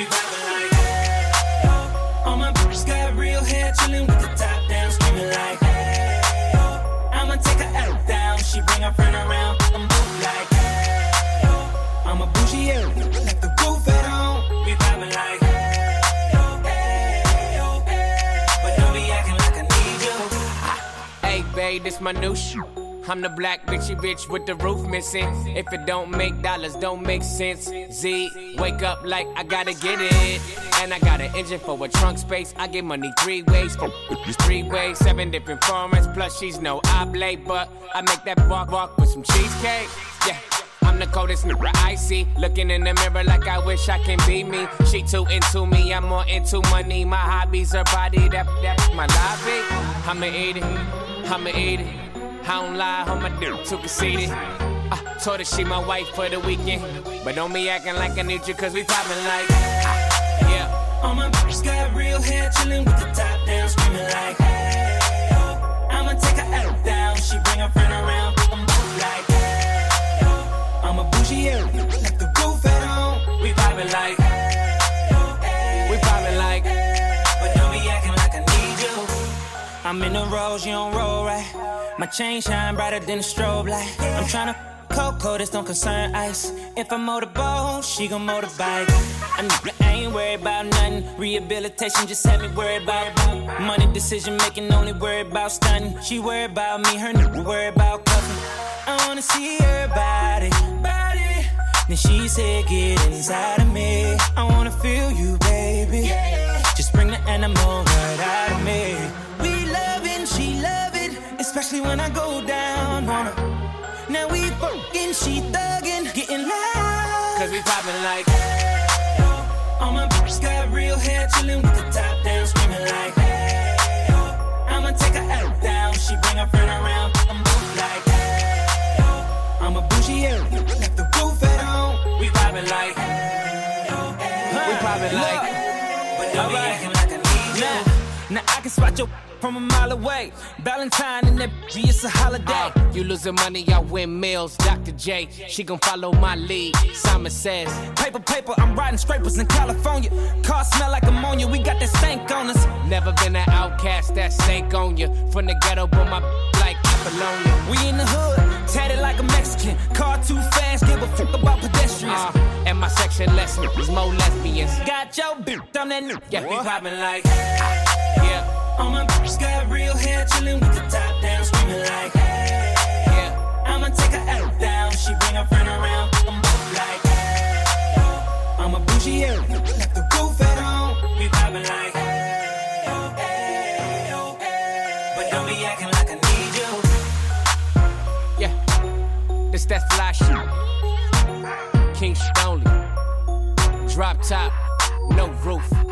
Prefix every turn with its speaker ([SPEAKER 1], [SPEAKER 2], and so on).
[SPEAKER 1] vibing like, hey, oh. All my bitches got real hair, chillin' with the top down, screaming like, hey, oh. I'ma take her out down, she bring her friend around, I'm moving like, hey, oh. I'm a bougie, yeah, like the roof at home, we vibing like, hey, oh, hey, oh, hey. But don't be acting like I need you.
[SPEAKER 2] Hey, babe, this my new shoe. I'm the black bitchy bitch with the roof missing. If it don't make dollars, don't make sense. Z, wake up like I gotta get it. And I got an engine for a trunk space. I get money 3 ways, 3 ways, 7 different formats. Plus she's no oblate, but I make that walk with some cheesecake. Yeah, I'm the coldest nigga I see. Looking in the mirror like I wish I can be me. She too into me, I'm more into money. My hobbies, her body, that's my lobby. I'ma eat it. I don't lie, on my dick, too conceited. I told her she my wife for the weekend. But don't be acting like I need you, cause we poppin' like, yeah.
[SPEAKER 1] All my bitches got real hair, chillin' with the top down, screaming like, hey, oh. I'ma take her out down, she bring her friend around, I'm moving like, hey, oh. I'm a bougie, yeah, like the roof at home, we vibin' like, hey, oh, hey,
[SPEAKER 2] we poppin' like,
[SPEAKER 1] hey, but don't be acting like I need you. I'm in the rose, you don't roll right. My chain shine brighter than a strobe light. I'm tryna Coco, this don't concern ice. If I motorboat, she gon' motorbike. I ain't worried about nothing. Rehabilitation just had me worried about money. Decision making, only worried about stunning. She worried about me, her nigga worried about cuffing. I wanna see her body. Then she said, get inside of me. I wanna feel you, baby. Just bring the animal right out of me. We loving, she love it. Especially when I go down on her. Now we fucking, she thuggin', getting loud.
[SPEAKER 2] Cause we poppin' like,
[SPEAKER 1] hey, oh. All my bitches got real hair, chillin' with the top down, screaming like, hey, oh. I'ma take her out down, she bring her friend around, I'm moving like, hey, oh. I'm a bougie, yeah, like the roof at home. We poppin' like, hey, oh, hey,
[SPEAKER 2] we poppin' like,
[SPEAKER 1] but don't be acting like I need you.
[SPEAKER 3] Now I can spot your from a mile away. Valentine and that bitch, it's a holiday.
[SPEAKER 2] You losing money, I win meals. Dr. J, she gon' follow my lead. Simon says,
[SPEAKER 3] paper, I'm riding scrapers in California. Car smell like ammonia, we got that stank on us.
[SPEAKER 2] Never been an outcast, that snake on you. From the ghetto, but my like Apollonia.
[SPEAKER 3] We in the hood, tatted like a Mexican. Car too fast, give a fuck about pedestrians.
[SPEAKER 2] And my section less niggas, more lesbians.
[SPEAKER 3] Got your bitch on that new.
[SPEAKER 2] Yeah,
[SPEAKER 1] we poppin' like,
[SPEAKER 2] yeah.
[SPEAKER 1] All my bitches got real hair, chillin' with the top down, screaming like, hey,
[SPEAKER 2] yeah.
[SPEAKER 1] I'ma take her out down, she bring her friend around, I'm moving like, hey, oh. I'm a bougie, yeah, like the roof at home, we poppin' like, hey, oh, hey, oh, hey. But don't be acting like I need you.
[SPEAKER 2] Yeah, this that fly shit. King shit only. Drop top, no roof.